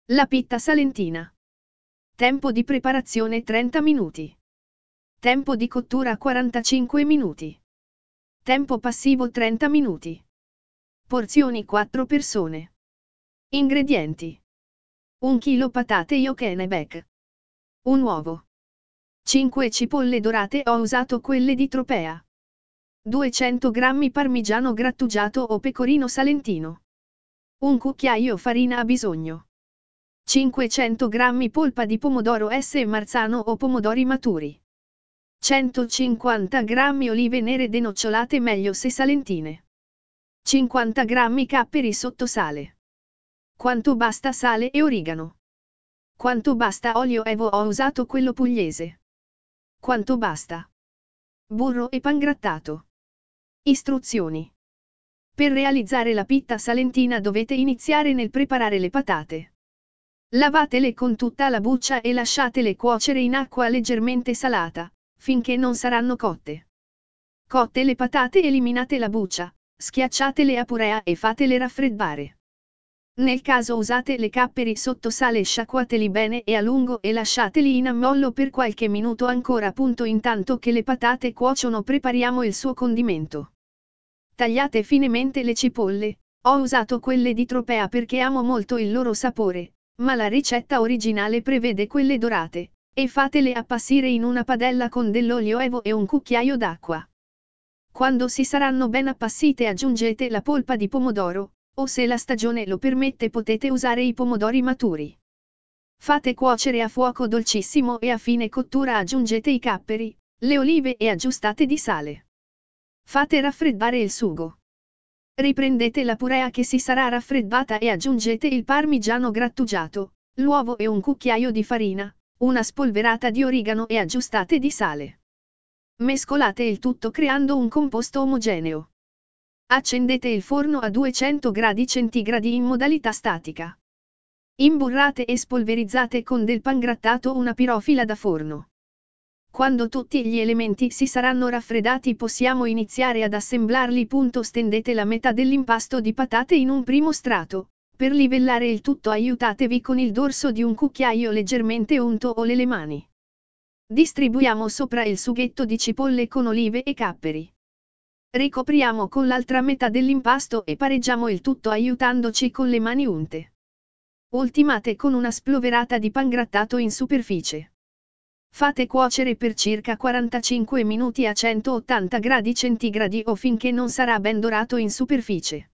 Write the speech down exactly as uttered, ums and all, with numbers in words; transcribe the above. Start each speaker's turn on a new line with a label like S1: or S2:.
S1: La pitta salentina. Tempo di preparazione trenta minuti. Tempo di cottura quarantacinque minuti. Tempo passivo trenta minuti. Porzioni quattro persone. Ingredienti. un chilo patate Jokenebek. Un uovo. cinque cipolle dorate, ho usato quelle di Tropea. duecento grammi parmigiano grattugiato o pecorino salentino. Un cucchiaio farina a bisogno. cinquecento grammi polpa di pomodoro S Marzano o pomodori maturi. centocinquanta grammi olive nere denocciolate, meglio se salentine. cinquanta grammi capperi sotto sale. Quanto basta sale e origano? Quanto basta olio Evo, ho usato quello pugliese. Quanto basta? Burro e pangrattato. Istruzioni. Per realizzare la pitta salentina dovete iniziare nel preparare le patate. Lavatele con tutta la buccia e lasciatele cuocere in acqua leggermente salata, finché non saranno cotte. Cotte le patate, eliminate la buccia, schiacciatele a purea e fatele raffreddare. Nel caso usate le capperi sotto sale, sciacquateli bene e a lungo e lasciateli in ammollo per qualche minuto ancora. Punto. Intanto che le patate cuociono prepariamo il suo condimento. Tagliate finemente le cipolle, ho usato quelle di Tropea perché amo molto il loro sapore, ma la ricetta originale prevede quelle dorate, e fatele appassire in una padella con dell'olio Evo e un cucchiaio d'acqua. Quando si saranno ben appassite aggiungete la polpa di pomodoro, o se la stagione lo permette potete usare i pomodori maturi. Fate cuocere a fuoco dolcissimo e a fine cottura aggiungete i capperi, le olive e aggiustate di sale. Fate raffreddare il sugo. Riprendete la purea che si sarà raffreddata e aggiungete il parmigiano grattugiato, l'uovo e un cucchiaio di farina, una spolverata di origano e aggiustate di sale. Mescolate il tutto creando un composto omogeneo. Accendete il forno a duecento gradi centigradi in modalità statica. Imburrate e spolverizzate con del pangrattato una pirofila da forno. Quando tutti gli elementi si saranno raffreddati possiamo iniziare ad assemblarli. Stendete la metà dell'impasto di patate in un primo strato, per livellare il tutto aiutatevi con il dorso di un cucchiaio leggermente unto o le mani. Distribuiamo sopra il sughetto di cipolle con olive e capperi. Ricopriamo con l'altra metà dell'impasto e pareggiamo il tutto aiutandoci con le mani unte. Ultimate con una spolverata di pangrattato in superficie. Fate cuocere per circa quarantacinque minuti a centottanta gradi centigradi o finché non sarà ben dorato in superficie.